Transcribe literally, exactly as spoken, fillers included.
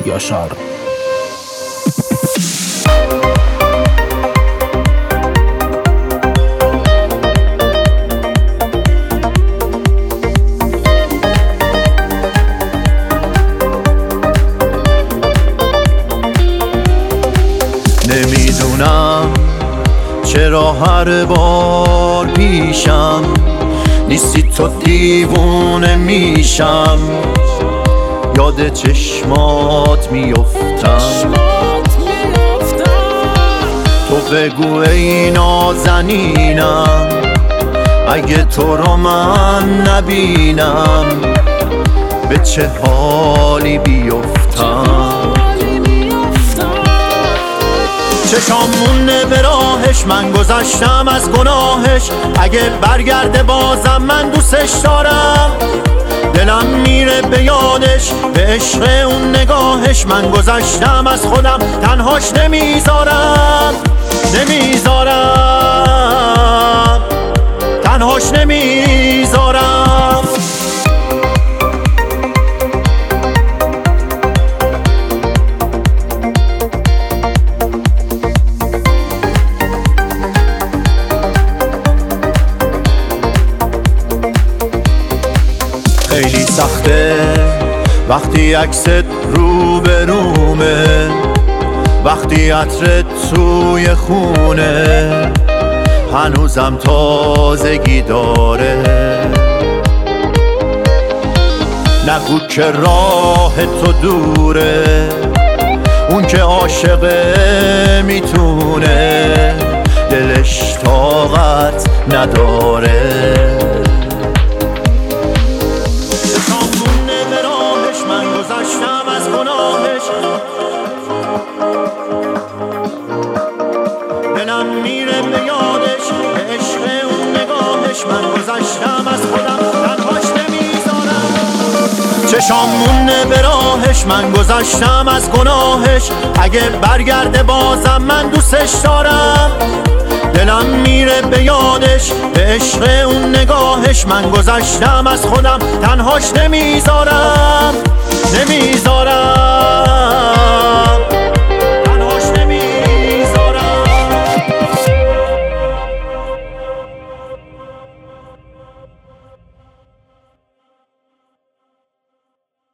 یاشار. نمیدونم چرا هر بار پیشم نیستی تو دیوونه میشم، یاد چشمات میفتم. تو بگو ای نازنینم اگه تو رو من نبینم به چه حالی بیفتم. چشام مونه به راهش، من گذشتم از گناهش، اگه برگرده بازم من دوستش دارم. دلم میره به یادش، به عشق اون نگاهش، من گذشتم از خودم تنهاش نمیذارم، نمیذارم، تنهاش نمیذارم. خیلی سخته وقتی عکست رو به رومه، وقتی عطرت توی خونه هنوزم تازگی داره. نگو که راه تو دوره، اون که عاشقه میتونه دلش طاقت نداره. گذشتم از گناهش، دلم میره به یادش، به عشق اون نگاهش، من گذشتم از خودم تنهاش نمیذارم. چشام مونه به راهش، من گذشتم از گناهش، اگه برگرده بازم من دوستش دارم. دلم میره به یادش، به عشق اون نگاهش، من گذشتم از خودم تنهاش نمیذارم.